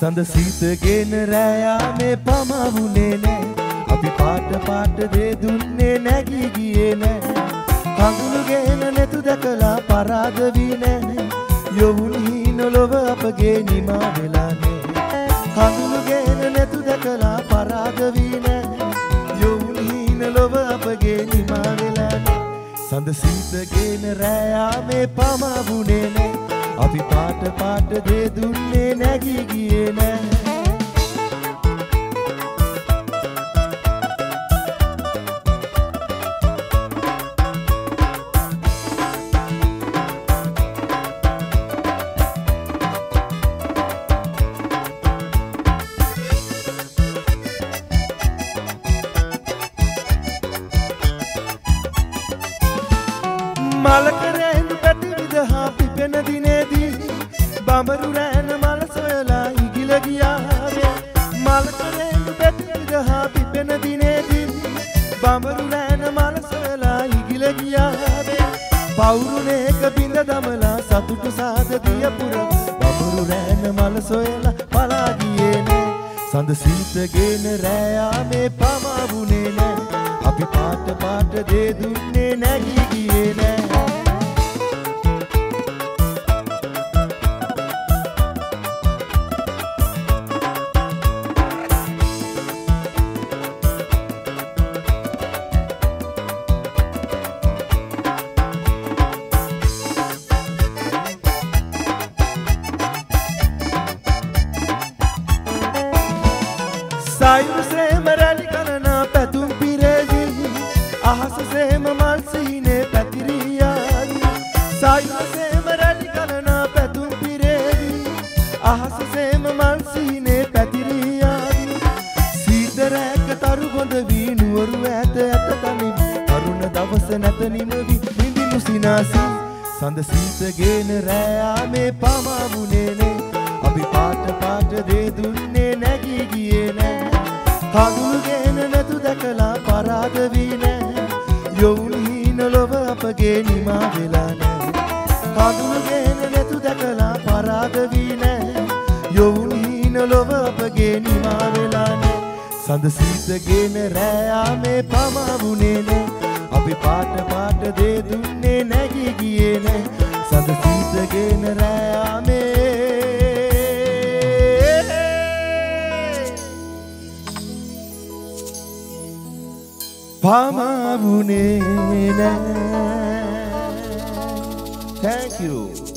සඳ සීතගෙන රෑයාමේ පමවුනේ නෑ අපි පාට දේ දුන්නේ නැගී ගියේ නෑ කඳුළු ගෙන නැතු දැකලා පරාද වී නෑ යොවුනි නොලොව අපගේ නිමා වෙලා නෑ කඳුළු ගෙන නැතු දැකලා පරාද වී නෑ යොවුනි නොලොව අපගේ නිමා වෙලා නෑ සඳ සීතගෙන රෑයාමේ පමවුනේ නෑ අපි පාට දේ දුන්නේ නැගී ගියේ නෑ මලකරැන් පැටි විදහා පිපෙන දිනේදී බඹරු රැන මල සොයලා ඉගිල ගියාවේ මලකරැන් පැටි විදහා පිපෙන දිනේදී බඹරු රැන මල සොයලා ඉගිල ගියාවේ පවුරුනේක බිඳ දමලා සතුටු සාද දියපුර බඹරු රැන මල සොයලා පලා ගියේ නේ සඳ සීතගෙන රෑයාමේ පමවුනේ නෑ අපි පාට දේ දුන්නේ නැගී ගියේ නෑ සයුරු සේම රැලි ගණනා පැතුම් පිරේදී අහස සේම මල් සිහිනේ පැතිරියාදී සයුරු සේම රැලි ගණනා පැතුම් පිරේදී අහස සේම මල් සිහිනේ පැතිරියාදී සීත රැක තරු ගොඳ වී නුවරු ඇත තනින් තරුණ දවස නැත නිමවි නිදිනු සිනාසී සඳ සීතගෙන රෑයාමේ පමවුනේ නේ අපි පාට දේ දුන්නේ නැගී ගියේ නෑ කඳුළු ගෙන නැතු දැකලා පරාද වී නෑ යොවුනි නොලොව අපගේ නිමා වෙලා නෑ කඳුළු ගෙන නැතු දැකලා පරාද වී නෑ යොවුනි නොලොව අපගේ නිමා වෙලා නෑ සඳ සීතගෙන රෑයාමේ පමවුනේ නෑ අපි පාට දේ දුන්නේ නැගී ගියේ නෑ සඳ සීතගෙන රෑයාමේ පමවුනේ නෑ. Thank you.